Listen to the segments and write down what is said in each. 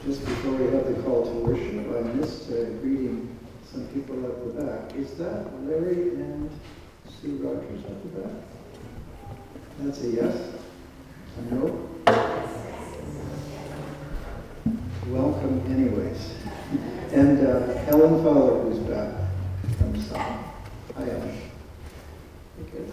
Just before we have the call to worship, I missed greeting some people at the back. Is that Larry and Sue Rogers at the back? That's a yes? A no? Welcome anyways. And Ellen Fowler, who's back from South. Hi, Ellen. You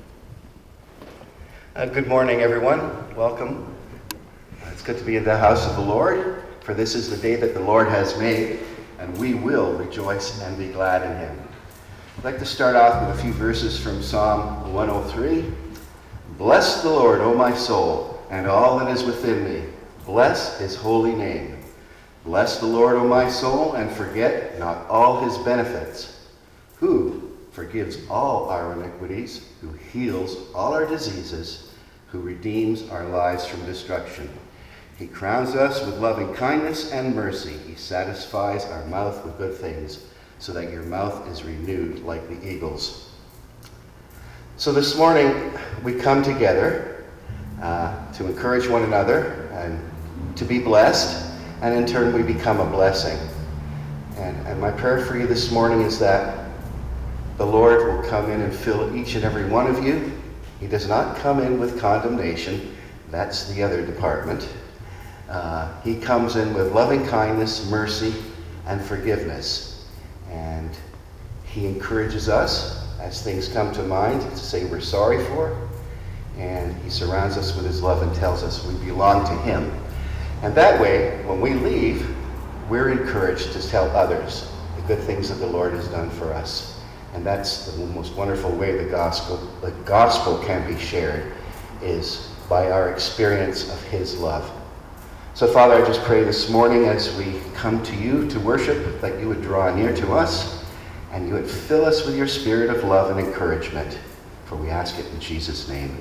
good? Good morning, everyone. Welcome. It's good to be in the house of the Lord, for this is the day that the Lord has made, and we will rejoice and be glad in him. I'd like to start off with a few verses from Psalm 103. Bless the Lord, O my soul, and all that is within me. Bless his holy name. Bless the Lord, O my soul, and forget not all his benefits, who forgives all our iniquities, who heals all our diseases, who redeems our lives from destruction. He crowns us with loving kindness and mercy. He satisfies our mouth with good things, so that your mouth is renewed like the eagle's. So this morning, we come together to encourage one another and to be blessed, and in turn, we become a blessing. And my prayer for you this morning is that the Lord will come in and fill each and every one of you. He does not come in with condemnation. That's the other department. He comes in with loving kindness, mercy, and forgiveness. And he encourages us as things come to mind to say we're sorry for. And he surrounds us with his love and tells us we belong to him. And that way, when we leave, we're encouraged to tell others the good things that the Lord has done for us. And that's the most wonderful way the gospel can be shared, is by our experience of his love. So Father, I just pray this morning as we come to you to worship, that you would draw near to us and you would fill us with your spirit of love and encouragement. For we ask it in Jesus' name.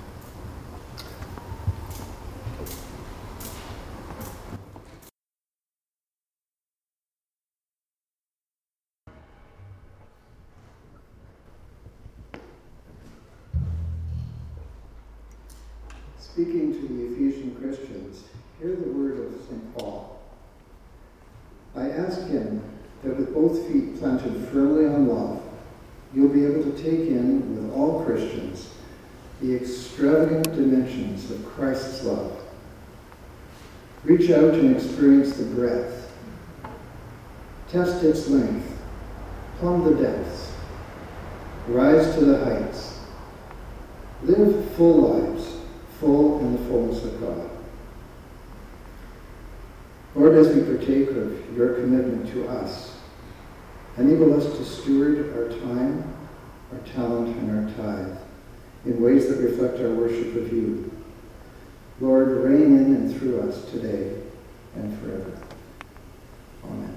Speaking to the Ephesian Christians, hear the word of St. Paul. I ask him that with both feet planted firmly on love, you'll be able to take in with all Christians the extravagant dimensions of Christ's love. Reach out and experience the breadth. Test its length. Plumb the depths. Rise to the heights. Live full lives, full in the fullness of God. Lord, as we partake of your commitment to us, enable us to steward our time, our talent, and our tithe in ways that reflect our worship of you. Lord, reign in and through us today and forever. Amen.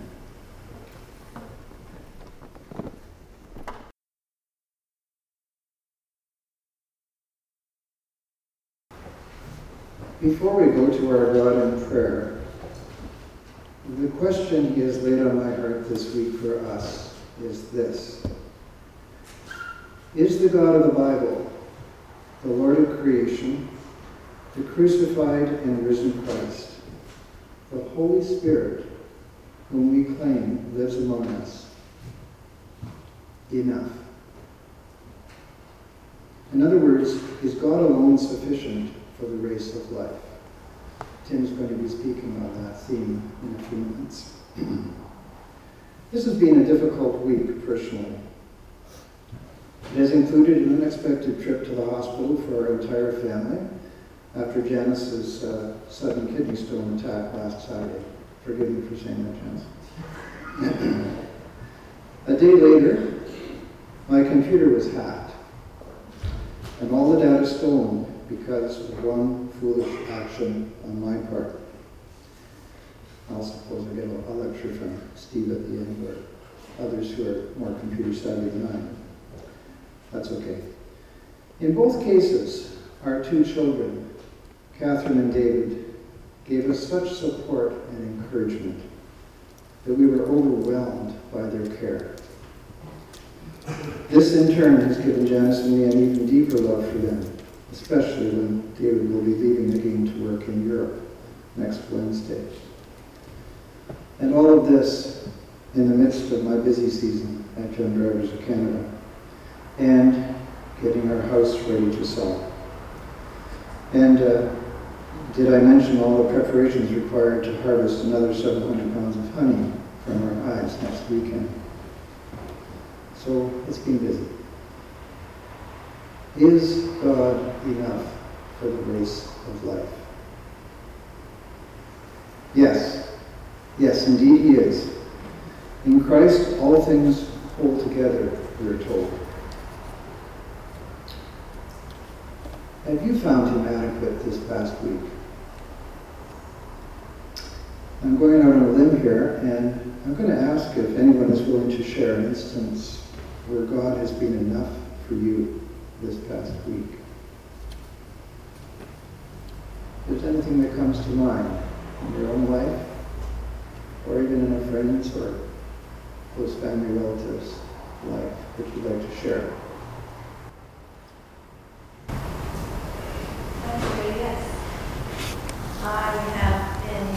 Before we go to our God in prayer, the question he has laid on my heart this week for us is this. Is the God of the Bible, the Lord of creation, the crucified and risen Christ, the Holy Spirit, whom we claim lives among us, enough? In other words, is God alone sufficient for the race of life? Tim's going to be speaking on that theme in a few minutes. This has been a difficult week, personally. It has included an unexpected trip to the hospital for our entire family after Janice's sudden kidney stone attack last Saturday. Forgive me for saying that, Janice. A day later, my computer was hacked, and all the data stolen because of one foolish action on my part. I'll suppose I get a lecture from Steve at the end, or others who are more computer savvy than I am. That's okay. In both cases, our two children, Catherine and David, gave us such support and encouragement that we were overwhelmed by their care. This in turn has given Janice and me an even deeper love for them, especially when David will be leaving again to work in Europe next Wednesday. And all of this in the midst of my busy season at Young Drivers of Canada and getting our house ready to sell. And did I mention all the preparations required to harvest another 700 pounds of honey from our hives next weekend? So it's been busy. Is God enough for the race of life? Yes. Yes, indeed he is. In Christ, all things hold together, we are told. Have you found him adequate this past week? I'm going out on a limb here, and I'm going to ask if anyone is willing to share an instance where God has been enough for you this past week. If there's anything that comes to mind in your own life, or even in a friend's or close family relatives' life that you'd like to share. Yes. I have been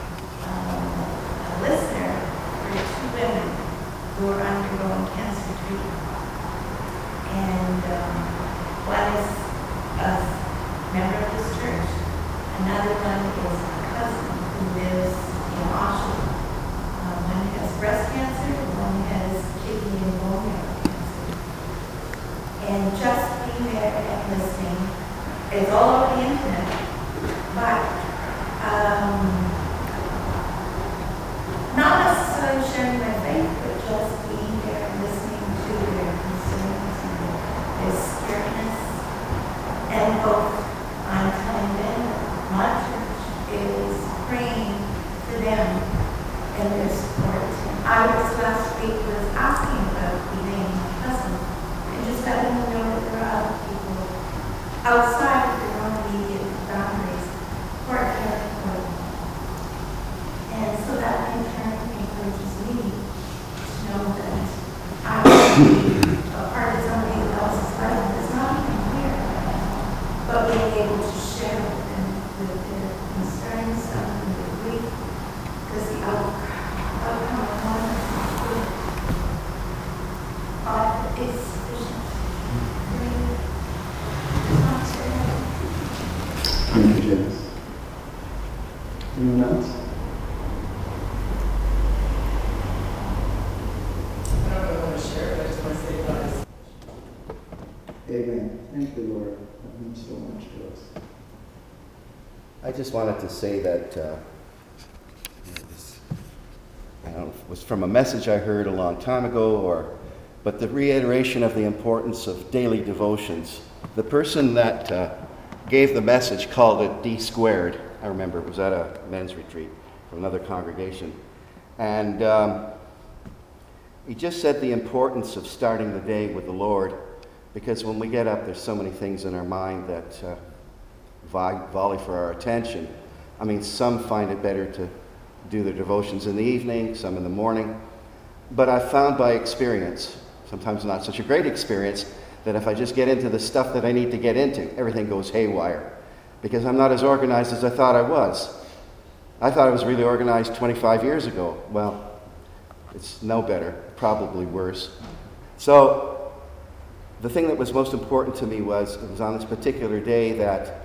a listener for 2 women who are undergoing cancer treatment. And one is a member of this church. Another one is a cousin who lives in Oshawa. One has breast cancer, one has kidney and bone marrow cancer. And just being there and listening, it's all over the internet, but not necessarily sharing my faith, but just being there and listening to their concerns and their scaredness. And both I'm telling them my church is praying for them and their support. I was last week asking about Elaine, my cousin, and just letting them know that there are other people outside of their own immediate boundaries who are caring for them. And so that in turn encourages me to know that I can be a part of somebody else's life that's not even here, but being able to share with them with their concerns, some of their grief, because the outcome of one is not good. But it's sufficient. Thank you, Janice. Anyone else? I don't know if I want to share it, I just want to say God is. Amen. Thank you, Lord. That means so much to us. I just wanted to say that it was from a message I heard a long time ago, but the reiteration of the importance of daily devotions. The person that gave the message called it D squared. I remember it was at a men's retreat from another congregation. And he just said the importance of starting the day with the Lord, because when we get up, there's so many things in our mind that volley for our attention. I mean, some find it better to do their devotions in the evening, some in the morning. But I've found by experience, sometimes not such a great experience, that if I just get into the stuff that I need to get into, everything goes haywire. Because I'm not as organized as I thought I was. I thought I was really organized 25 years ago. Well, it's no better, probably worse. So the thing that was most important to me was, it was on this particular day that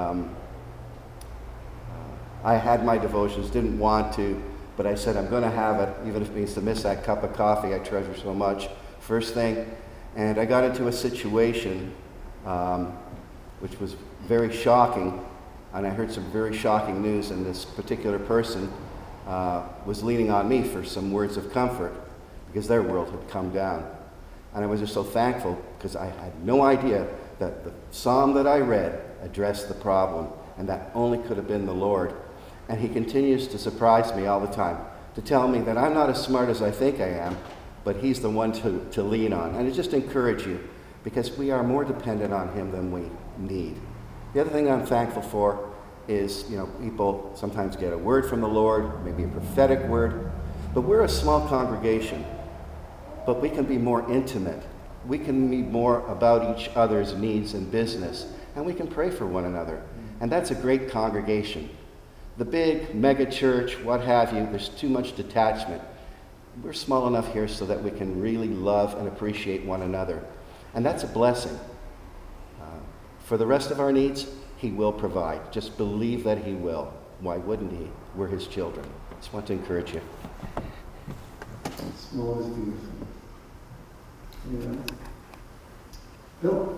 I had my devotions, didn't want to, but I said I'm going to have it, even if it means to miss that cup of coffee I treasure so much, first thing. And I got into a situation which was very shocking, and I heard some very shocking news, and this particular person was leaning on me for some words of comfort, because their world had come down. And I was just so thankful, because I had no idea that the psalm that I read addressed the problem, and that only could have been the Lord. And he continues to surprise me all the time, to tell me that I'm not as smart as I think I am, but he's the one to lean on. And I just encourage you, because we are more dependent on him than we need. The other thing I'm thankful for is, people sometimes get a word from the Lord, maybe a prophetic word, but we're a small congregation, but we can be more intimate. We can be more about each other's needs and business, and we can pray for one another. And that's a great congregation. the big mega church, what have you, there's too much detachment. We're small enough here so that we can really love and appreciate one another. And that's a blessing. For the rest of our needs, he will provide. Just believe that he will. Why wouldn't he? We're his children. Just want to encourage you. Small is beautiful. Yeah. Bill?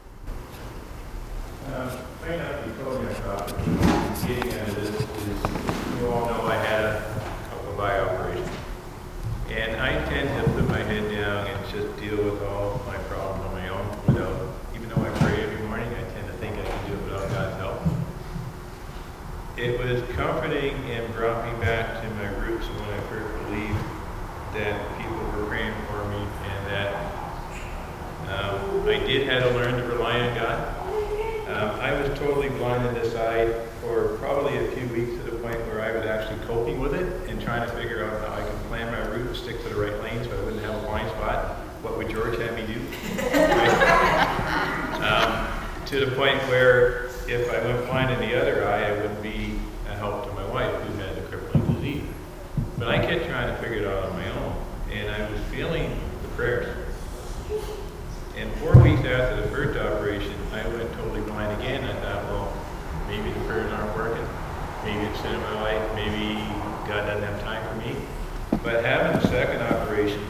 Might not be totally about getting into this is, you all know I had a eye operation. And I tend to put my head down and just deal with all my problems on my own without, even though I pray every morning, I tend to think I can do it without God's help. It was comforting and brought me back to my roots when I first believed that people were praying for me and that I did have to learn to rely on God. I was totally blind in this eye for probably a few weeks to the point where I was actually coping with it and trying to figure out how I could plan my route and stick to the right lane so I wouldn't have a blind spot. What would George have me do? To the point where if I went blind in the other eye, I wouldn't be a help to my wife who had the crippling disease. But I kept trying to figure it out on my own, and I was feeling the prayers. And 4 weeks after the first operation, I went totally blind again. I thought, well, maybe the prayers aren't working. Maybe it's sin in my life. Maybe God doesn't have time for me. But having the second operation,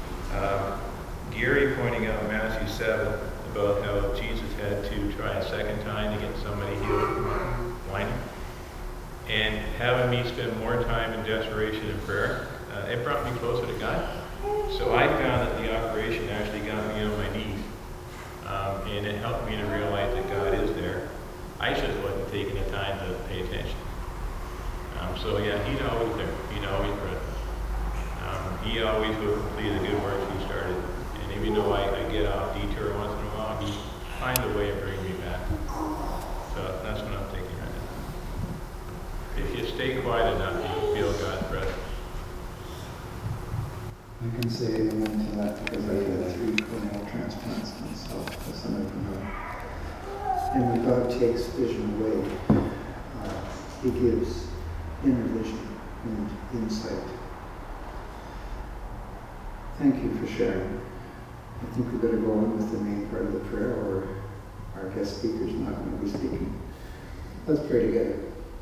Gary pointing out Matthew 7 about how Jesus had to try a second time to get somebody healed from blindness, and having me spend more time in desperation and prayer, it brought me closer to God. So I found that the operation actually got me on my knees, and it helped me to realize that God is there. I just wasn't taking the time to pay attention. So yeah, he's always there. He's always present. He always will complete the good work he started. And even though I get off detour once in a while, he finds a way of bringing me back. So that's what I'm thinking right now. If you stay quiet enough, you'll feel God's presence. I can say amen to that because I had 3 corneal transplants myself, as some of you know. And when God takes vision away, he gives inner vision and insight. Thank you for sharing. I think we better go on with the main part of the prayer, or our guest speaker's not going to be speaking. Let's pray together.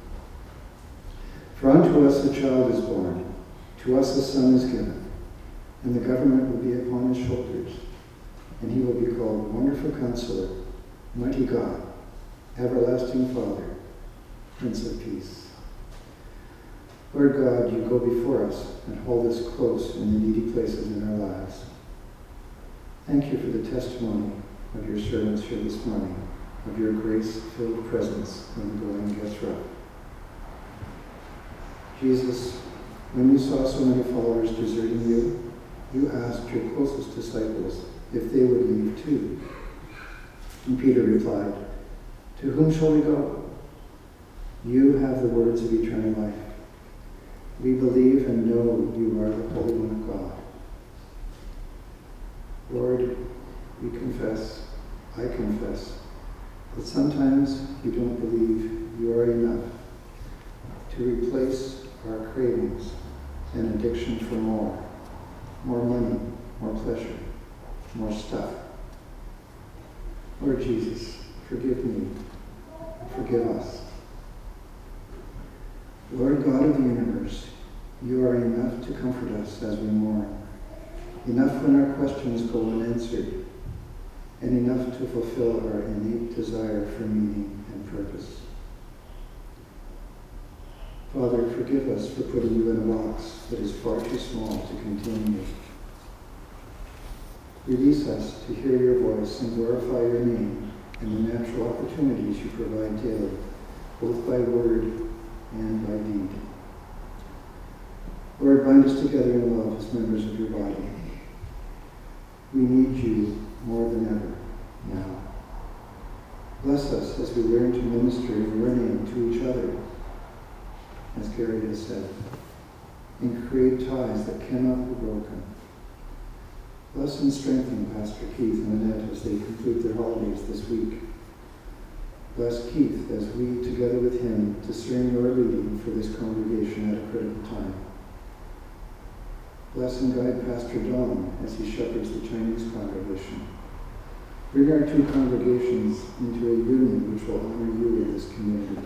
For unto us a child is born, to us a son is given, and the government will be upon his shoulders, and he will be called Wonderful Counselor, Mighty God, Everlasting Father, Prince of Peace. Lord God, you go before us and hold us close in the needy places in our lives. Thank you for the testimony of your servants here this morning, of your grace-filled presence when the going gets rough. Jesus, when you saw so many followers deserting you, you asked your closest disciples if they would leave too. And Peter replied, "To whom shall we go? You have the words of eternal life. We believe and know you are the Holy One of God." Lord, we confess, I confess, that sometimes you don't believe you are enough to replace our cravings and addiction for more money, more pleasure, more stuff. Lord Jesus, forgive me, forgive us. Lord God of the universe, you are enough to comfort us as we mourn, enough when our questions go unanswered, and enough to fulfill our innate desire for meaning and purpose. Father, forgive us for putting you in a box that is far too small to contain you. Release us to hear your voice and glorify your name in the natural opportunities you provide daily, both by word and by deed. Lord, bind us together in love as members of your body. We need you more than ever now. Bless us as we learn to minister in your name to each other, as Gary has said, and create ties that cannot be broken. Bless and strengthen Pastor Keith and Annette as they complete their holidays this week. Bless Keith as we, together with him, discern your leading for this congregation at a critical time. Bless and guide Pastor Don as he shepherds the Chinese congregation. Bring our two congregations into a union which will honor you in this community.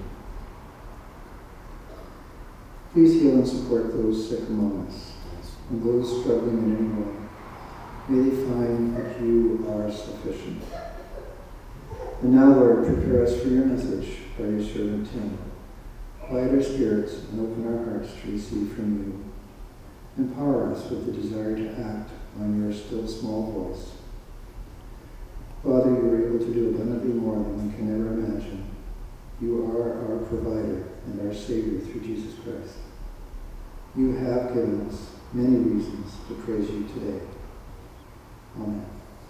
Please heal and support those sick among us and those struggling in any way. May they find that you are sufficient. And now, Lord, prepare us for your message by your servant Tim. Quiet our spirits and open our hearts to receive from you. Empower us with the desire to act on your still small voice. Father, you are able to do abundantly more than we can ever imagine. You are our provider and our Savior through Jesus Christ. You have given us many reasons to praise you today. Amen.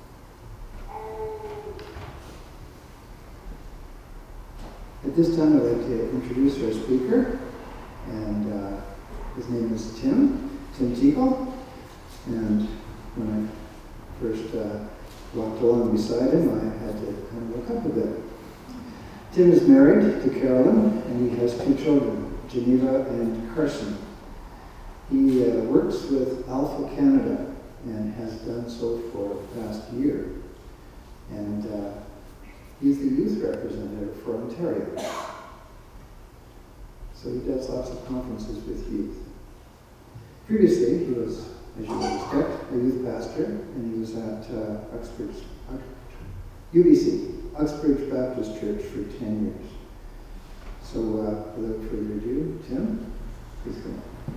At this time, I'd like to introduce our speaker, and his name is Tim Teagle. And when I first walked along beside him, I had to kind of look up a bit. Tim is married to Carolyn, and he has two children, Geneva and Carson. He works with Alpha Canada and has done so for the past year. And he's the youth representative for Ontario. So he does lots of conferences with youth. Previously, he was, as you would expect, a youth pastor, and he was at Uxbridge Baptist Church for 10 years. So without further ado, Tim, please go on.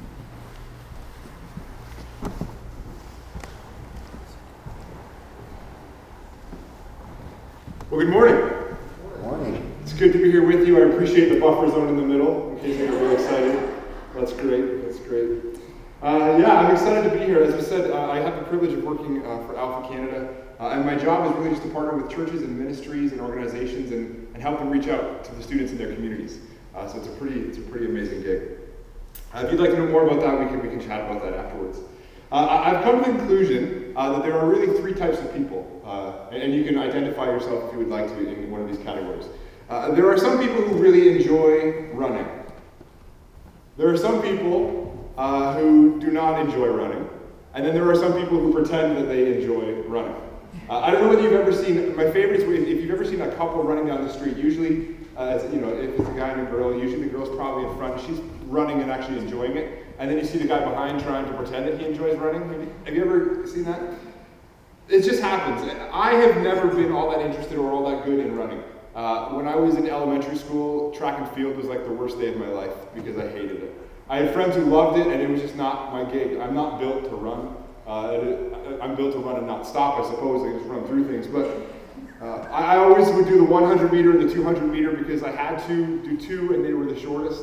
Well, good morning. Good morning. It's good to be here with you. I appreciate the buffer zone in the middle, in case you're really excited. That's great. That's great. I'm excited to be here. As I said, I have the privilege of working for Alpha Canada, and my job is really just to partner with churches and ministries and organizations and help them reach out to the students in their communities. So it's a pretty amazing gig. If you'd like to know more about that, we can chat about that afterwards. I've come to the conclusion that there are really three types of people, and you can identify yourself if you would like to in one of these categories. There are some people who really enjoy running. There are some people who do not enjoy running, and then there are some people who pretend that they enjoy running. I don't know whether you've ever seen, my favorite is if you've ever seen a couple running down the street, usually, if it's a guy and a girl, usually the girl's probably in front, she's running and actually enjoying it. And then you see the guy behind trying to pretend that he enjoys running. Have you ever seen that? It just happens. I have never been all that interested or all that good in running. When I was in elementary school, track and field was like the worst day of my life because I hated it. I had friends who loved it, and it was just not my gig. I'm not built to run. I'm built to run and not stop, I suppose. I just run through things. But I always would do the 100 meter and the 200 meter because I had to do two, and they were the shortest.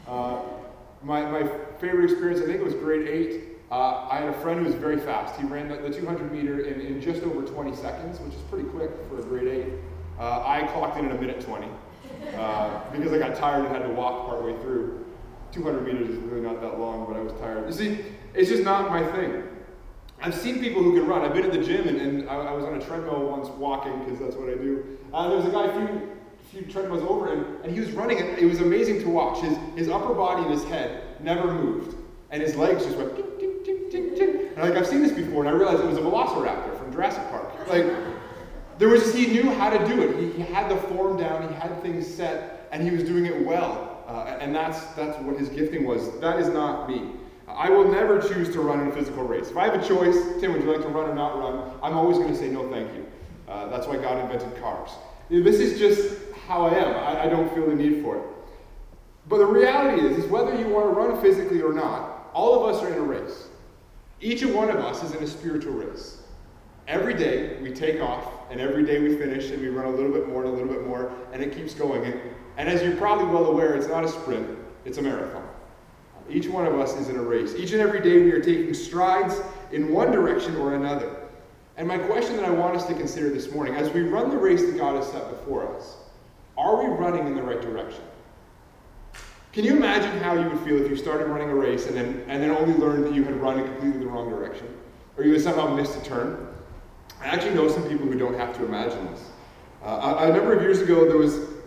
My favorite experience, I think it was grade 8. I had a friend who was very fast. He ran the 200 meter in just over 20 seconds, which is pretty quick for a grade 8. I clocked in a minute 20 because I got tired and had to walk partway through. 200 meters is really not that long, but I was tired. You see, it's just not my thing. I've seen people who can run. I've been at the gym, and I was on a treadmill once walking, because that's what I do. There was a guy a few treadmills over, and he was running, and it was amazing to watch. His upper body and his head never moved, and his legs just went ding, ding, ding, ding, ding. And I've seen this before, and I realized it was a velociraptor from Jurassic Park. He knew how to do it. He had the form down, he had things set, and he was doing it well. And that's what his gifting was. That is not me. I will never choose to run in a physical race. If I have a choice, Tim, would you like to run or not run? I'm always going to say no, thank you. That's why God invented cars. This is just how I am. I don't feel the need for it. But the reality is whether you want to run physically or not, all of us are in a race. Each one of us is in a spiritual race. Every day we take off, and every day we finish, and we run a little bit more and a little bit more, and it keeps going. And as you're probably well aware, it's not a sprint, it's a marathon. Each one of us is in a race. Each and every day we are taking strides in one direction or another. And my question that I want us to consider this morning, as we run the race that God has set before us, are we running in the right direction? Can you imagine how you would feel if you started running a race and then only learned that you had run in completely the wrong direction? Or you had somehow missed a turn? I actually know some people who don't have to imagine this. A number of years ago, there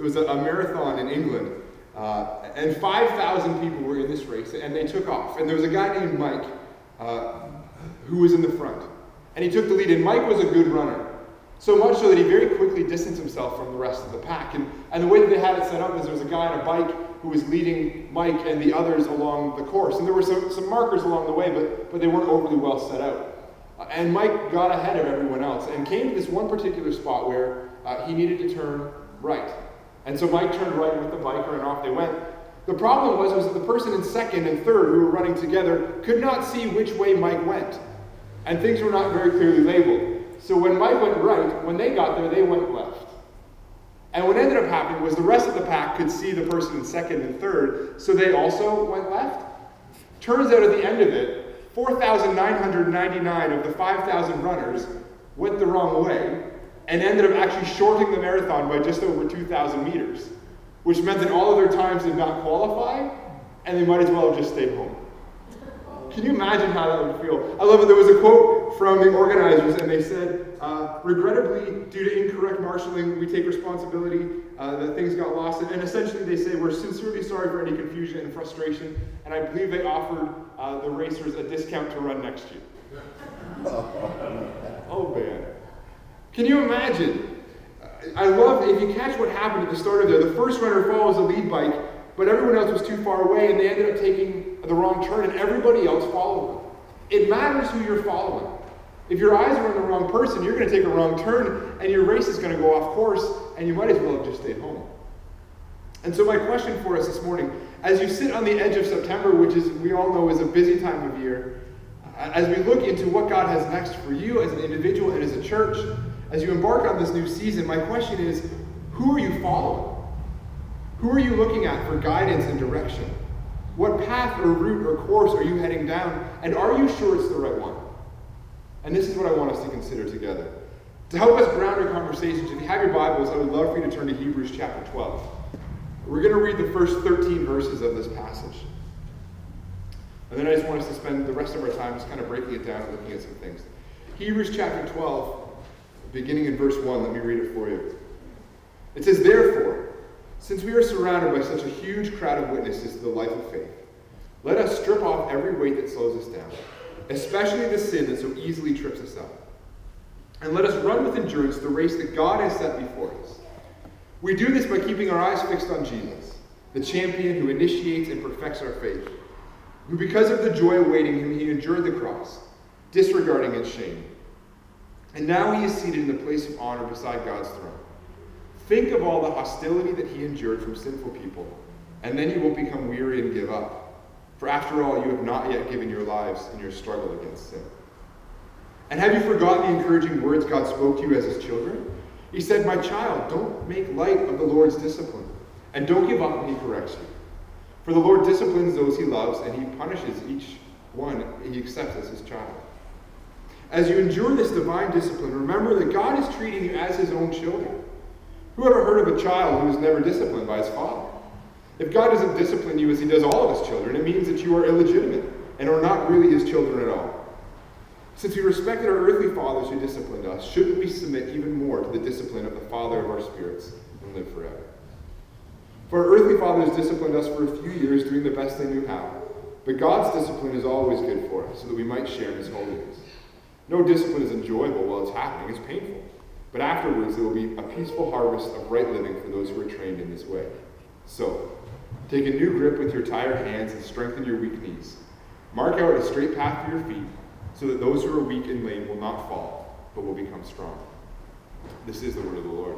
was a marathon in England, and 5,000 people were in this race, and they took off. And there was a guy named Mike who was in the front, and he took the lead. And Mike was a good runner, so much so that he very quickly distanced himself from the rest of the pack. And the way that they had it set up is there was a guy on a bike who was leading Mike and the others along the course. And there were some markers along the way, but they weren't overly well set out. And Mike got ahead of everyone else and came to this one particular spot where he needed to turn right. And so Mike turned right with the biker, and off they went. The problem was that the person in second and third who were running together could not see which way Mike went. And things were not very clearly labeled. So when Mike went right, when they got there, they went left. And what ended up happening was the rest of the pack could see the person in second and third, so they also went left. Turns out at the end of it, 4,999 of the 5,000 runners went the wrong way and ended up actually shorting the marathon by just over 2,000 meters, which meant that all of their times did not qualify, and they might as well have just stayed home. Can you imagine how that would feel? I love it. There was a quote from the organizers, and they said, regrettably, due to incorrect marshaling, we take responsibility that things got lost. And essentially they say, we're sincerely sorry for any confusion and frustration, and I believe they offered the racers a discount to run next year. Oh, man. Can you imagine? I love, if you catch what happened at the start of there, the first runner follows the lead bike, but everyone else was too far away, and they ended up taking the wrong turn, and everybody else followed them. It matters who you're following. If your eyes are on the wrong person, you're going to take a wrong turn, and your race is going to go off course, and you might as well have just stayed home. And so my question for us this morning, as you sit on the edge of September, which is, we all know, is a busy time of year, as we look into what God has next for you as an individual and as a church, as you embark on this new season, my question is, who are you following? Who are you looking at for guidance and direction? What path or route or course are you heading down? And are you sure it's the right one? And this is what I want us to consider together. To help us ground our conversations, if you have your Bibles, I would love for you to turn to Hebrews chapter 12. We're going to read the first 13 verses of this passage. And then I just want us to spend the rest of our time just kind of breaking it down and looking at some things. Hebrews chapter 12, beginning in verse 1, let me read it for you. It says, "Therefore, since we are surrounded by such a huge crowd of witnesses to the life of faith, let us strip off every weight that slows us down, especially the sin that so easily trips us up. And let us run with endurance the race that God has set before us. We do this by keeping our eyes fixed on Jesus, the champion who initiates and perfects our faith, who because of the joy awaiting him, he endured the cross, disregarding its shame. And now he is seated in the place of honor beside God's throne. Think of all the hostility that he endured from sinful people, and then you won't become weary and give up. For after all, you have not yet given your lives in your struggle against sin. And have you forgotten the encouraging words God spoke to you as his children? He said, 'My child, don't make light of the Lord's discipline, and don't give up when he corrects you. For the Lord disciplines those he loves, and he punishes each one he accepts as his child. As you endure this divine discipline, remember that God is treating you as his own children. Who ever heard of a child who is never disciplined by his father? If God doesn't discipline you as he does all of his children, it means that you are illegitimate and are not really his children at all. Since we respected our earthly fathers who disciplined us, shouldn't we submit even more to the discipline of the Father of our spirits and live forever? For our earthly fathers disciplined us for a few years doing the best they knew how, but God's discipline is always good for us so that we might share in his holiness. No discipline is enjoyable while it's happening, it's painful. But afterwards, there will be a peaceful harvest of right living for those who are trained in this way. So, take a new grip with your tired hands and strengthen your weak knees. Mark out a straight path for your feet, so that those who are weak and lame will not fall, but will become strong." This is the word of the Lord.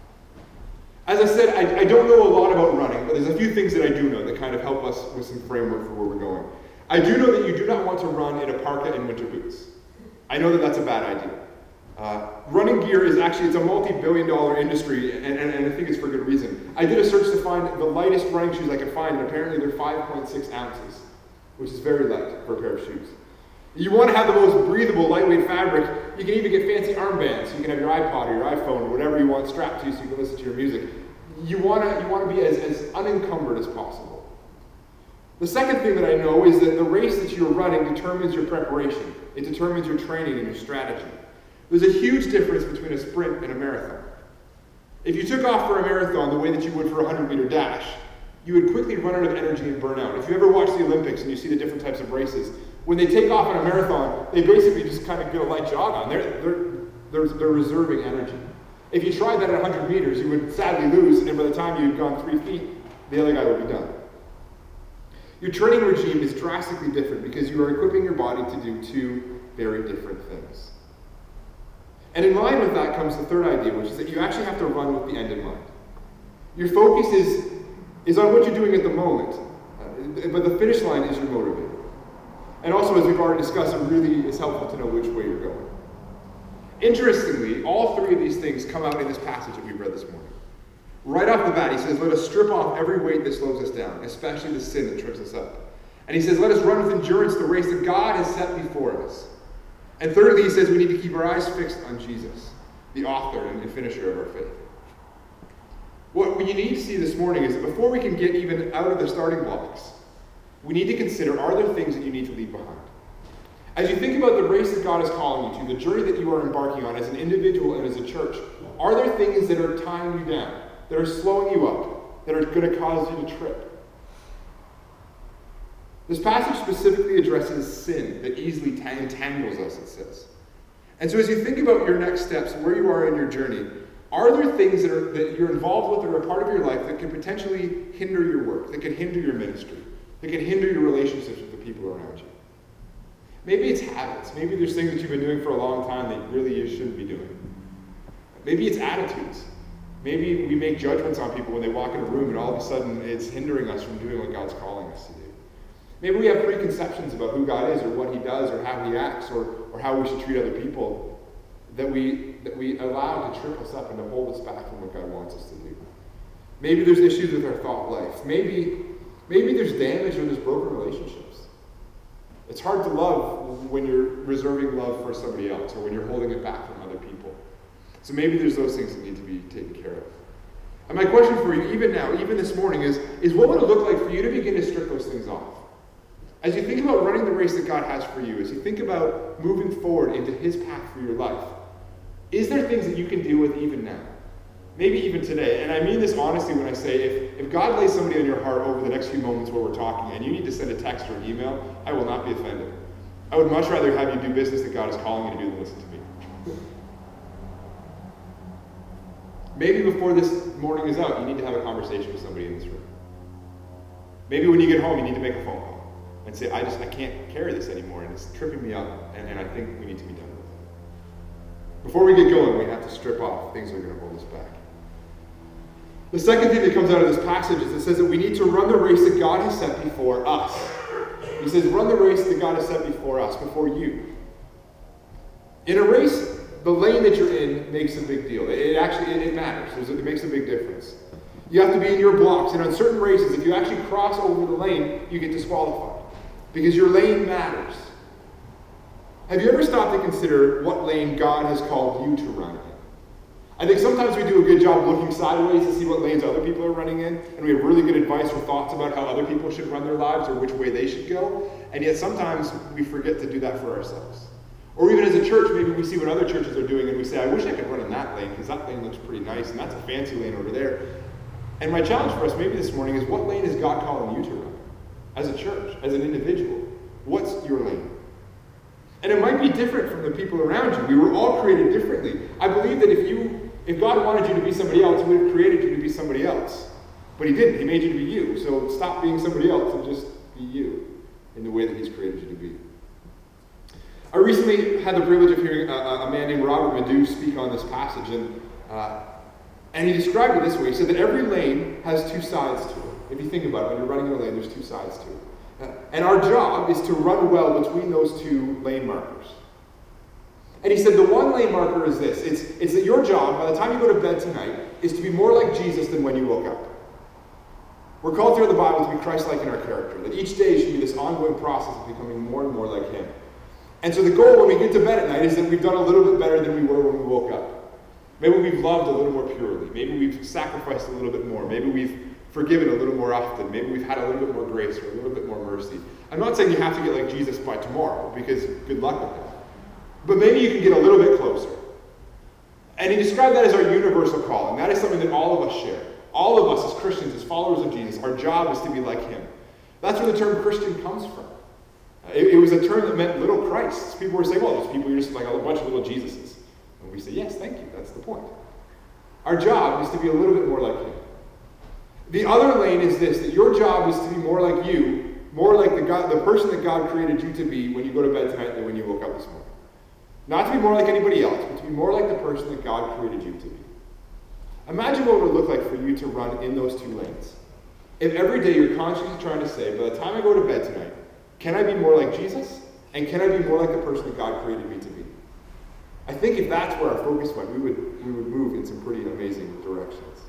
As I said, I don't know a lot about running, but there's a few things that I do know that kind of help us with some framework for where we're going. I do know that you do not want to run in a parka and winter boots. I know that that's a bad idea. Running gear is actually, it's a multi-billion-dollar industry, and I think it's for good reason. I did a search to find the lightest running shoes I could find, and apparently they're 5.6 ounces, which is very light for a pair of shoes. You want to have the most breathable, lightweight fabric. You can even get fancy armbands. You can have your iPod or your iPhone or whatever you want strapped to you so you can listen to your music. You want to be as unencumbered as possible. The second thing that I know is that the race that you're running determines your preparation. It determines your training and your strategy. There's a huge difference between a sprint and a marathon. If you took off for a marathon the way that you would for a 100-meter dash, you would quickly run out of energy and burn out. If you ever watch the Olympics and you see the different types of races, when they take off on a marathon, they basically just kind of get a light jog on. They're reserving energy. If you tried that at 100 meters, you would sadly lose, and by the time you've gone 3 feet, the other guy would be done. Your training regime is drastically different because you are equipping your body to do two very different things. And in line with that comes the third idea, which is that you actually have to run with the end in mind. Your focus is on what you're doing at the moment, but the finish line is your motivator. And also, as we've already discussed, it really is helpful to know which way you're going. Interestingly, all three of these things come out in this passage that we read this morning. Right off the bat, he says, let us strip off every weight that slows us down, especially the sin that trips us up. And he says, let us run with endurance the race that God has set before us. And thirdly, he says we need to keep our eyes fixed on Jesus, the author and finisher of our faith. What you need to see this morning is that before we can get even out of the starting blocks, we need to consider, are there things that you need to leave behind? As you think about the race that God is calling you to, the journey that you are embarking on as an individual and as a church, are there things that are tying you down, that are slowing you up, that are going to cause you to trip? This passage specifically addresses sin that easily entangles us, it says. And so as you think about your next steps, where you are in your journey, are there things that you're involved with that are a part of your life that can potentially hinder your work, that can hinder your ministry, that can hinder your relationships with the people around you? Maybe it's habits. Maybe there's things that you've been doing for a long time that really you shouldn't be doing. Maybe it's attitudes. Maybe we make judgments on people when they walk in a room and all of a sudden it's hindering us from doing what God's calling us to do. Maybe we have preconceptions about who God is or what he does or how he acts or how we should treat other people that we allow to trip us up and to hold us back from what God wants us to do. Maybe there's issues with our thought life. Maybe there's damage or there's broken relationships. It's hard to love when you're reserving love for somebody else or when you're holding it back from other people. So maybe there's those things that need to be taken care of. And my question for you, even now, even this morning, is what would it look like for you to begin to strip those things off? As you think about running the race that God has for you, as you think about moving forward into his path for your life, is there things that you can deal with even now? Maybe even today. And I mean this honestly when I say, if God lays somebody on your heart over the next few moments while we're talking, and you need to send a text or an email, I will not be offended. I would much rather have you do business that God is calling you to do than listen to me. Maybe before this morning is out, you need to have a conversation with somebody in this room. Maybe when you get home, you need to make a phone call and say, I can't carry this anymore, and it's tripping me up, and I think we need to be done with it. Before we get going, we have to strip off things that are going to hold us back. The second thing that comes out of this passage is it says that we need to run the race that God has set before us. He says, run the race that God has set before us, before you. In a race, the lane that you're in makes a big deal. It matters. It makes a big difference. You have to be in your blocks. And on certain races, if you actually cross over the lane, you get disqualified. Because your lane matters. Have you ever stopped to consider what lane God has called you to run in? I think sometimes we do a good job looking sideways to see what lanes other people are running in, and we have really good advice or thoughts about how other people should run their lives or which way they should go, and yet sometimes we forget to do that for ourselves. Or even as a church, maybe we see what other churches are doing and we say, I wish I could run in that lane because that lane looks pretty nice and that's a fancy lane over there. And my challenge for us maybe this morning is, what lane is God calling you to run? As a church, as an individual, what's your lane? And it might be different from the people around you. We were all created differently. I believe that if God wanted you to be somebody else, he would have created you to be somebody else. But he didn't. He made you to be you. So stop being somebody else and just be you in the way that he's created you to be. I recently had the privilege of hearing a man named Robert Madu speak on this passage, and he described it this way. He said that every lane has two sides to it. If you think about it, when you're running in a lane, there's two sides to it. And our job is to run well between those two lane markers. And he said the one lane marker is this. It's that your job, by the time you go to bed tonight, is to be more like Jesus than when you woke up. We're called throughout the Bible to be Christ-like in our character, that each day should be this ongoing process of becoming more and more like him. And so the goal when we get to bed at night is that we've done a little bit better than we were when we woke up. Maybe we've loved a little more purely. Maybe we've sacrificed a little bit more. Maybe we've forgiven a little more often. Maybe we've had a little bit more grace or a little bit more mercy. I'm not saying you have to get like Jesus by tomorrow, because good luck with that. But maybe you can get a little bit closer. And he described that as our universal calling. That is something that all of us share. All of us as Christians, as followers of Jesus, our job is to be like him. That's where the term Christian comes from. It was a term that meant little Christs. People were saying, well, those people, you're just like a bunch of little Jesuses. And we say, yes, thank you, that's the point. Our job is to be a little bit more like him. The other lane is this, that your job is to be more like you, more like the person that God created you to be when you go to bed tonight than when you woke up this morning. Not to be more like anybody else, but to be more like the person that God created you to be. Imagine what it would look like for you to run in those two lanes. If every day you're consciously trying to say, by the time I go to bed tonight, can I be more like Jesus? And can I be more like the person that God created me to be? I think if that's where our focus went, we would move in some pretty amazing directions.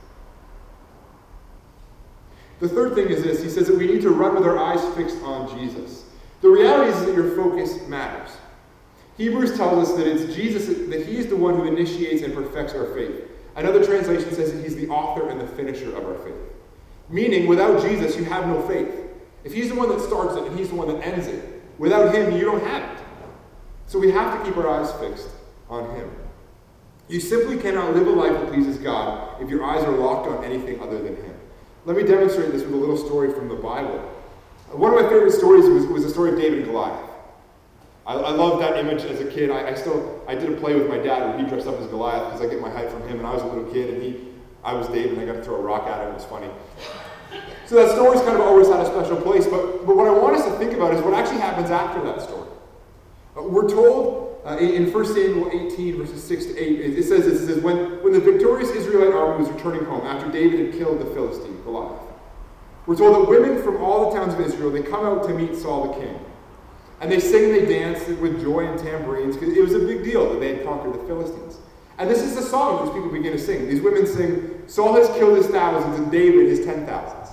The third thing is this. He says that we need to run with our eyes fixed on Jesus. The reality is that your focus matters. Hebrews tells us that it's Jesus, that he is the one who initiates and perfects our faith. Another translation says that he's the author and the finisher of our faith. Meaning, without Jesus, you have no faith. If he's the one that starts it and he's the one that ends it, without him, you don't have it. So we have to keep our eyes fixed on him. You simply cannot live a life that pleases God if your eyes are locked on anything other than him. Let me demonstrate this with a little story from the Bible. One of my favorite stories was the story of David and Goliath. I loved that image as a kid. I did a play with my dad where he dressed up as Goliath because I get my height from him, and I was a little kid, and I was David, and I got to throw a rock at him. It was funny. So that story's kind of always had a special place, but what I want us to think about is what actually happens after that story. We're told in 1 Samuel 18, verses 6 to 8, it says, when the victorious Israelite army was returning home after David had killed the Philistine, Goliath, we're told that women from all the towns of Israel, they come out to meet Saul the king. And they sing and they dance with joy and tambourines, because it was a big deal that they had conquered the Philistines. And this is the song that these people begin to sing. These women sing, Saul has killed his thousands and David his 10,000s.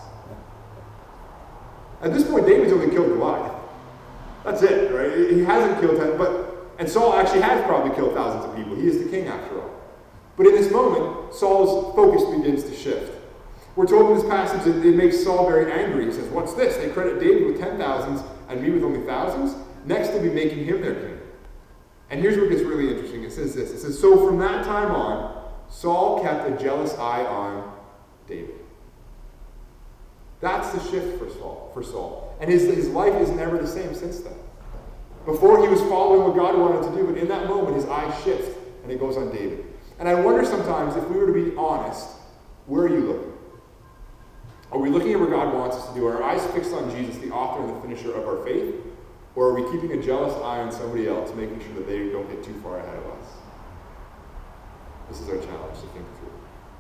At this point, David's only killed Goliath. That's it, right? He hasn't killed 10, and Saul actually has probably killed thousands of people. He is the king after all. But in this moment, Saul's focus begins to shift. We're told in this passage that it makes Saul very angry. He says, what's this? They credit David with 10,000s and me with only thousands? Next they'll be making him their king. And here's what gets really interesting. It says this. It says, so from that time on, Saul kept a jealous eye on David. That's the shift for Saul. And his life is never the same since then. Before he was following what God wanted to do, but in that moment his eyes shift and it goes on David. And I wonder sometimes if we were to be honest, where are you looking? Are we looking at where God wants us to do? Are our eyes fixed on Jesus, the author and the finisher of our faith? Or are we keeping a jealous eye on somebody else, making sure that they don't get too far ahead of us? This is our challenge to think through.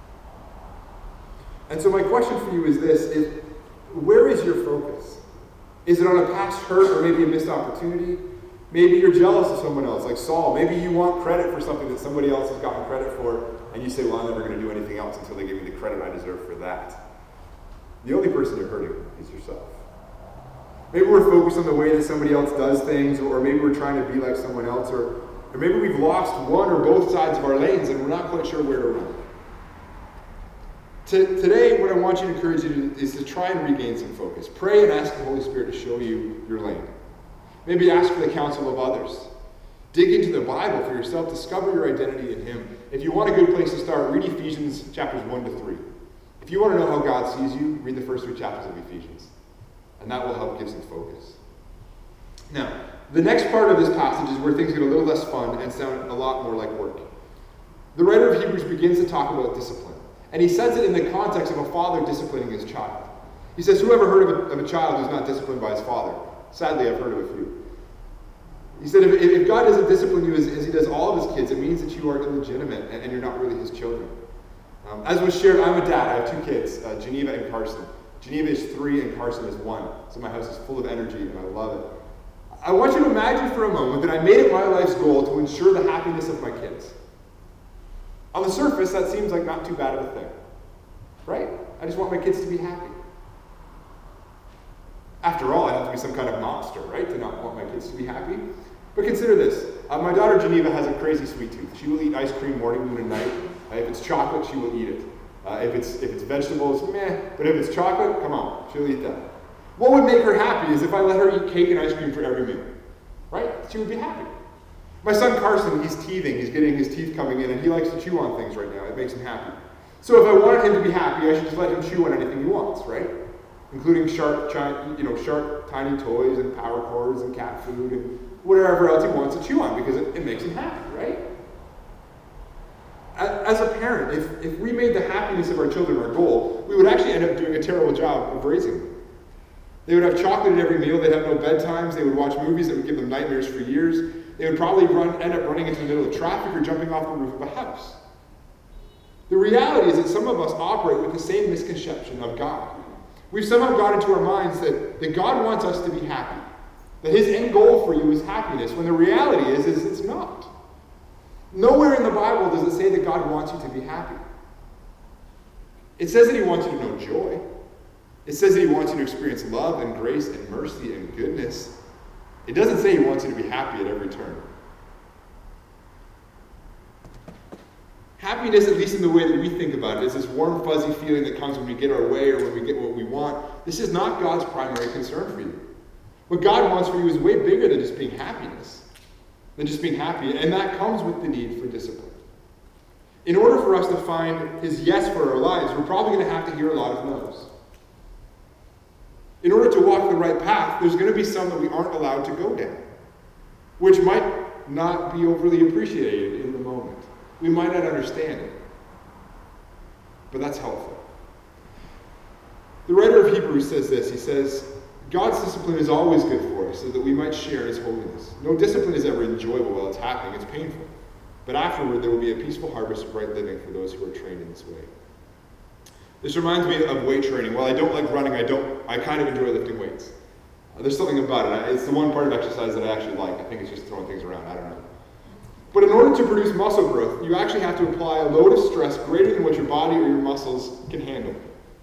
And so my question for you is this, where is your focus? Is it on a past hurt or maybe a missed opportunity? Maybe you're jealous of someone else, like Saul. Maybe you want credit for something that somebody else has gotten credit for, and you say, well, I'm never going to do anything else until they give me the credit I deserve for that. The only person you're hurting is yourself. Maybe we're focused on the way that somebody else does things, or maybe we're trying to be like someone else, or maybe we've lost one or both sides of our lanes and we're not quite sure where to run. Today, what I want you to encourage you to do is to try and regain some focus. Pray and ask the Holy Spirit to show you your lane. Maybe ask for the counsel of others. Dig into the Bible for yourself. Discover your identity in Him. If you want a good place to start, read Ephesians chapters 1 to 3. If you want to know how God sees you, read the first 3 chapters of Ephesians. And that will help give some focus. Now, the next part of this passage is where things get a little less fun and sound a lot more like work. The writer of Hebrews begins to talk about discipline. And he says it in the context of a father disciplining his child. He says, who ever heard of a child who's not disciplined by his father? Sadly, I've heard of a few. He said, if God doesn't discipline you as he does all of his kids, it means that you are illegitimate and you're not really his children. As was shared, I'm a dad. I have 2 kids, Geneva and Carson. Geneva is 3 and Carson is 1. So my house is full of energy and I love it. I want you to imagine for a moment that I made it my life's goal to ensure the happiness of my kids. On the surface, that seems like not too bad of a thing, right? I just want my kids to be happy. After all, I'd have to be some kind of monster, right, to not want my kids to be happy. But consider this. My daughter Geneva has a crazy sweet tooth. She will eat ice cream morning, noon, and night. If it's chocolate, she will eat it. If it's vegetables, meh. But if it's chocolate, come on, she'll eat that. What would make her happy is if I let her eat cake and ice cream for every meal, right? She would be happy. My son Carson, he's teething. He's getting his teeth coming in, and he likes to chew on things right now. It makes him happy. So if I wanted him to be happy, I should just let him chew on anything he wants, right? Including sharp, tiny toys and power cords and cat food and whatever else he wants to chew on because it makes him happy, right? As a parent, if we made the happiness of our children our goal, we would actually end up doing a terrible job of raising them. They would have chocolate at every meal. They'd have no bedtimes. They would watch movies that would give them nightmares for years. They would probably end up running into the middle of traffic or jumping off the roof of a house. The reality is that some of us operate with the same misconception of God. We've somehow got into our minds that God wants us to be happy, that his end goal for you is happiness, when the reality is it's not. Nowhere in the Bible does it say that God wants you to be happy. It says that he wants you to know joy. It says that he wants you to experience love and grace and mercy and goodness. It doesn't say he wants you to be happy at every turn. Happiness, at least in the way that we think about it, is this warm, fuzzy feeling that comes when we get our way or when we get what we want. This is not God's primary concern for you. What God wants for you is way bigger than just being happiness, than just being happy, and that comes with the need for discipline. In order for us to find his yes for our lives, we're probably going to have to hear a lot of no's. In order to walk the right path, there's going to be some that we aren't allowed to go down, which might not be overly appreciated in the moment. We might not understand it, but that's helpful. The writer of Hebrews says this. He says, God's discipline is always good for us so that we might share in his holiness. No discipline is ever enjoyable while it's happening. It's painful. But afterward, there will be a peaceful harvest of right living for those who are trained in this way. This reminds me of weight training. While I don't like running, I kind of enjoy lifting weights. There's something about it. It's the one part of exercise that I actually like. I think it's just throwing things around. I don't know. But in order to produce muscle growth, you actually have to apply a load of stress greater than what your body or your muscles can handle.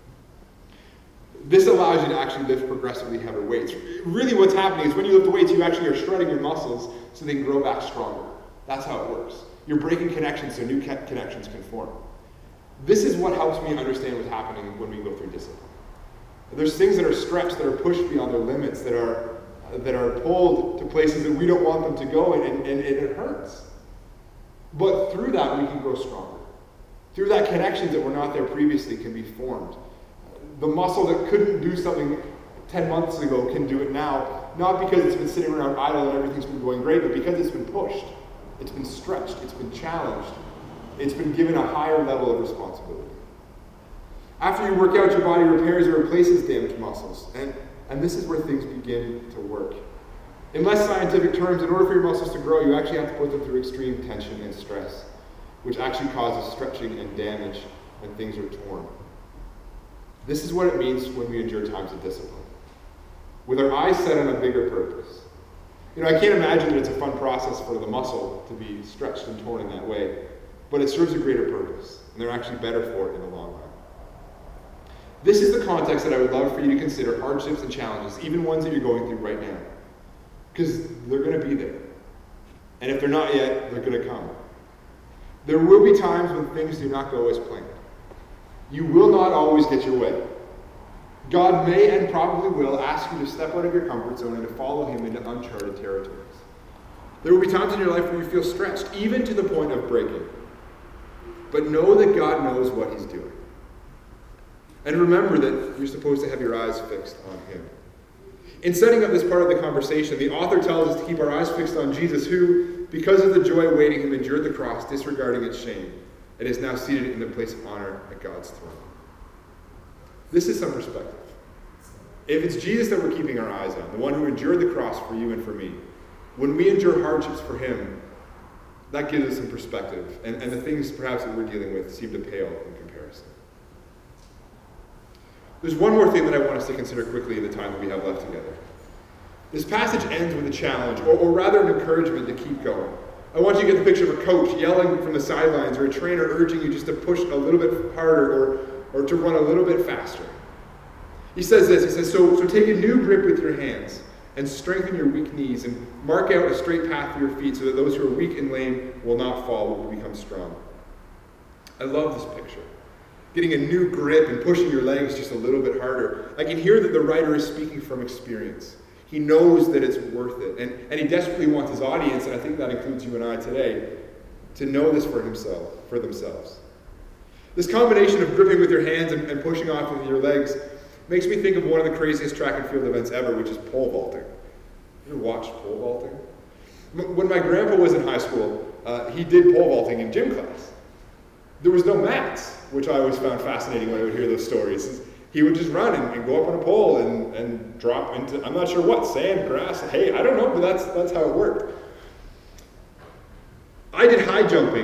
This allows you to actually lift progressively heavier weights. Really what's happening is when you lift weights, you actually are shredding your muscles so they can grow back stronger. That's how it works. You're breaking connections so new connections can form. This is what helps me understand what's happening when we go through discipline. There's things that are stretched, that are pushed beyond their limits, that are pulled to places that we don't want them to go, and it hurts. But through that, we can grow stronger. Through that, connections that were not there previously can be formed. The muscle that couldn't do something 10 months ago can do it now, not because it's been sitting around idle and everything's been going great, but because it's been pushed. It's been stretched. It's been challenged. It's been given a higher level of responsibility. After you work out, your body repairs or replaces damaged muscles. And this is where things begin to work. In less scientific terms, in order for your muscles to grow, you actually have to put them through extreme tension and stress, which actually causes stretching and damage when things are torn. This is what it means when we endure times of discipline, with our eyes set on a bigger purpose. I can't imagine that it's a fun process for the muscle to be stretched and torn in that way, but it serves a greater purpose, and they're actually better for it in the long run. This is the context that I would love for you to consider hardships and challenges, even ones that you're going through right now, because they're going to be there. And if they're not yet, they're going to come. There will be times when things do not go as planned. You will not always get your way. God may and probably will ask you to step out of your comfort zone and to follow him into uncharted territories. There will be times in your life where you feel stretched, even to the point of breaking. But know that God knows what he's doing. And remember that you're supposed to have your eyes fixed on him. In setting up this part of the conversation, the author tells us to keep our eyes fixed on Jesus, who, because of the joy awaiting him, endured the cross, disregarding its shame, and is now seated in the place of honor at God's throne. This is some perspective. If it's Jesus that we're keeping our eyes on, the one who endured the cross for you and for me, when we endure hardships for him, that gives us some perspective, and the things perhaps that we're dealing with seem to pale in comparison. There's one more thing that I want us to consider quickly in the time that we have left together. This passage ends with a challenge, or rather an encouragement to keep going. I want you to get the picture of a coach yelling from the sidelines, or a trainer urging you just to push a little bit harder, or to run a little bit faster. He says this, he says, so take a new grip with your hands, and strengthen your weak knees, and mark out a straight path for your feet, so that those who are weak and lame will not fall, but will become strong. I love this picture. Getting a new grip and pushing your legs just a little bit harder. I can hear that the writer is speaking from experience. He knows that it's worth it. And he desperately wants his audience, and I think that includes you and I today, to know this for themselves. This combination of gripping with your hands and pushing off with your legs makes me think of one of the craziest track and field events ever, which is pole vaulting. You ever watched pole vaulting? When my grandpa was in high school, he did pole vaulting in gym class. There was no mats, which I always found fascinating when I would hear those stories. He would just run and go up on a pole and drop into, I'm not sure what, sand, grass, hay, I don't know, but that's how it worked. I did high jump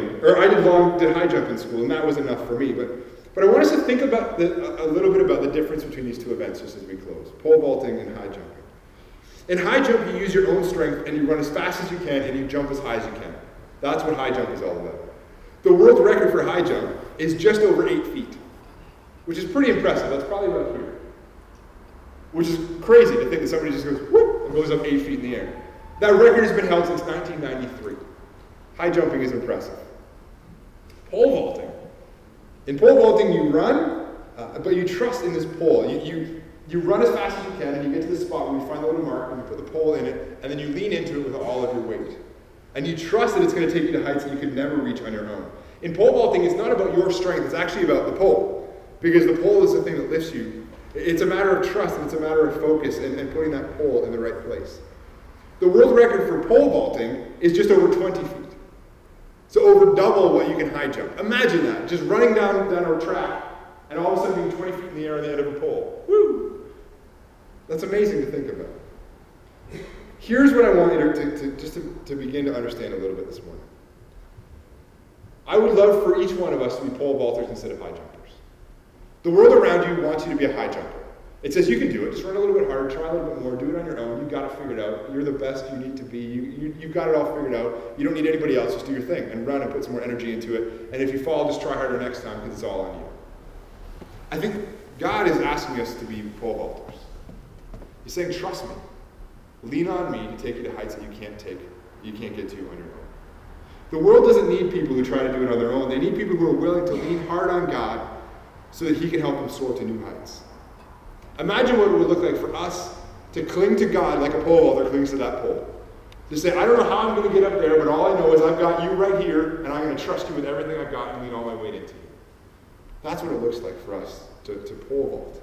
in school, and that was enough for me. But I want us to think about a little bit about the difference between these two events just as we close. Pole vaulting and high jumping. In high jump, you use your own strength and you run as fast as you can and you jump as high as you can. That's what high jump is all about. The world record for high jump is just over 8 feet, which is pretty impressive. That's probably about here. Which is crazy to think that somebody just goes, whoop, and goes up 8 feet in the air. That record has been held since 1993. High jumping is impressive. Pole vaulting. In pole vaulting, you run, but you trust in this pole. You run as fast as you can, and you get to the spot where you find the little mark, and you put the pole in it, and then you lean into it with all of your weight. And you trust that it's going to take you to heights that you could never reach on your own. In pole vaulting, it's not about your strength, it's actually about the pole. Because the pole is the thing that lifts you. It's a matter of trust, and it's a matter of focus, and putting that pole in the right place. The world record for pole vaulting is just over 20 feet. So over double what you can high jump. Imagine that, just running down a track, and all of a sudden being 20 feet in the air on the end of a pole. Woo! That's amazing to think about. Here's what I want you to begin to understand a little bit this morning. I would love for each one of us to be pole vaulters instead of high jumpers. The world around you wants you to be a high jumper. It says you can do it, just run a little bit harder, try a little bit more, do it on your own, you've got it figured out, you're the best you need to be, you've got it all figured out, you don't need anybody else, just do your thing, and run and put some more energy into it, and if you fall, just try harder next time, because it's all on you. I think God is asking us to be pole vaulters. He's saying, trust me, lean on me to take you to heights that you can't get to on your own. The world doesn't need people who try to do it on their own, they need people who are willing to lean hard on God so that he can help them soar to new heights. Imagine what it would look like for us to cling to God like a pole vaulter clings to that pole. To say, I don't know how I'm going to get up there, but all I know is I've got you right here, and I'm going to trust you with everything I've got and lean all my weight into you. That's what it looks like for us to pole vault.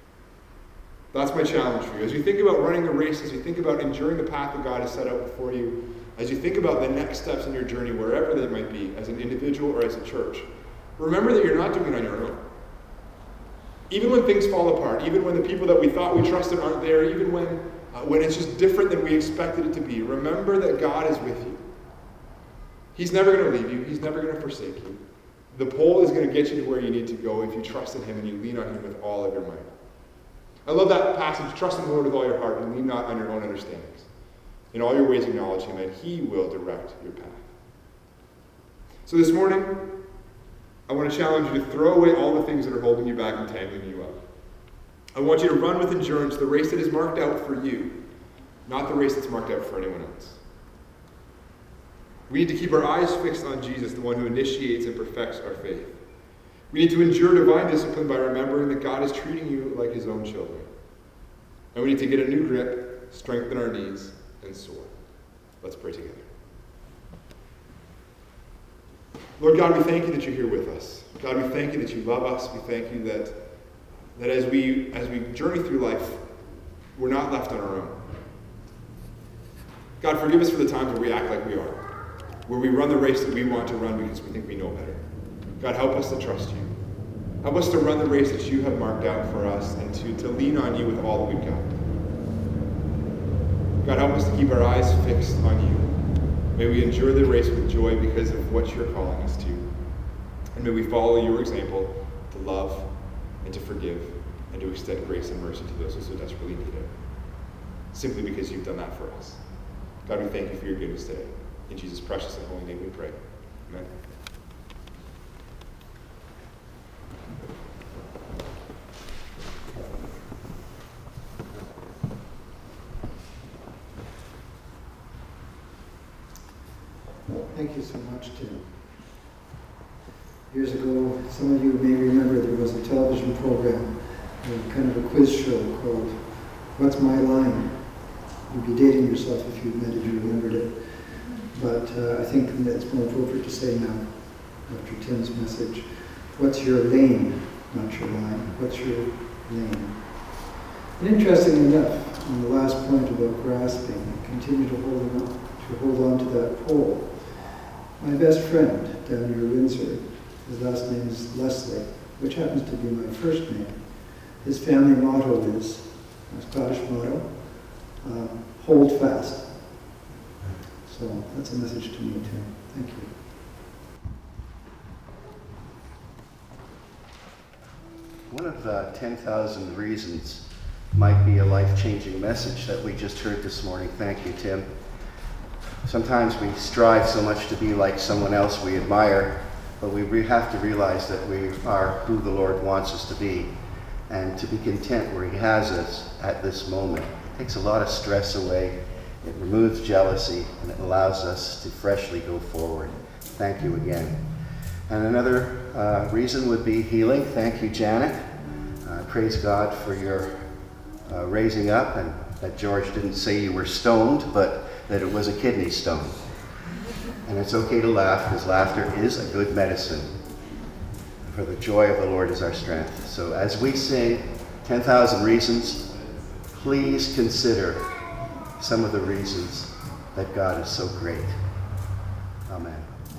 That's my challenge for you. As you think about running the race, as you think about enduring the path that God has set out before you, as you think about the next steps in your journey, wherever they might be, as an individual or as a church, remember that you're not doing it on your own. Even when things fall apart, even when the people that we thought we trusted aren't there, even when it's just different than we expected it to be, remember that God is with you. He's never going to leave you. He's never going to forsake you. The pole is going to get you to where you need to go if you trust in him and you lean on him with all of your might. I love that passage, trust in the Lord with all your heart and lean not on your own understandings. In all your ways acknowledge him and he will direct your path. So this morning, I want to challenge you to throw away all the things that are holding you back and tangling you up. I want you to run with endurance the race that is marked out for you, not the race that's marked out for anyone else. We need to keep our eyes fixed on Jesus, the one who initiates and perfects our faith. We need to endure divine discipline by remembering that God is treating you like his own children. And we need to get a new grip, strengthen our knees, and soar. Let's pray together. Lord God, we thank you that you're here with us. God, we thank you that you love us. We thank you that as we journey through life, we're not left on our own. God, forgive us for the times where we act like we are, where we run the race that we want to run because we think we know better. God, help us to trust you. Help us to run the race that you have marked out for us and to lean on you with all that we've got. God, help us to keep our eyes fixed on you. May we endure the race with joy because of what you're calling us to. And may we follow your example to love and to forgive and to extend grace and mercy to those who so desperately need it. Simply because you've done that for us. God, we thank you for your goodness today. In Jesus' precious and holy name we pray. Amen. Thank you so much, Tim. Years ago, some of you may remember there was a television program, kind of a quiz show called What's My Line? You'd be dating yourself if you'd met it or remembered it. But I think it's more appropriate to say now, after Tim's message, what's your lane, not your line. What's your lane? And interestingly enough, on the last point about grasping, I continue to hold on to that pole. My best friend down near Windsor, his last name is Leslie, which happens to be my first name. His family motto is, a Scottish motto, hold fast. So that's a message to me too. Thank you. One of the 10,000 reasons might be a life-changing message that we just heard this morning. Thank you, Tim. Sometimes we strive so much to be like someone else we admire, but we have to realize that we are who the Lord wants us to be, and to be content where He has us at this moment. It takes a lot of stress away. It removes jealousy, and it allows us to freshly go forward. Thank you again. And another reason would be healing. Thank you, Janet. Praise God for your raising up, and that George didn't say you were stoned, but that it was a kidney stone. And it's okay to laugh, because laughter is a good medicine. For the joy of the Lord is our strength. So as we sing 10,000 reasons, please consider some of the reasons that God is so great. Amen.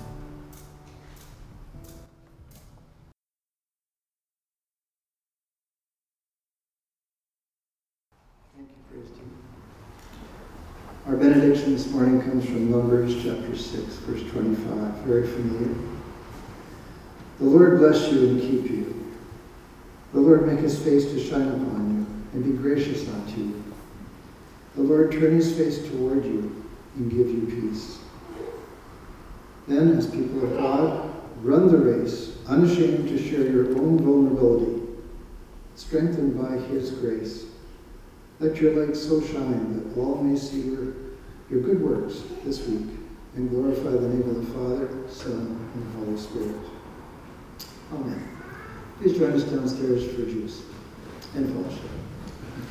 Thank you, praise team. Our benediction this morning comes from Numbers chapter 6, verse 25. Very familiar. The Lord bless you and keep you. The Lord make His face to shine upon you and be gracious unto you. The Lord turn His face toward you and give you peace. Then, as people of God, run the race, unashamed to share your own vulnerability, strengthened by His grace. Let your light so shine that all may see your good works this week and glorify the name of the Father, Son, and Holy Spirit. Amen. Please join us downstairs for juice and fellowship.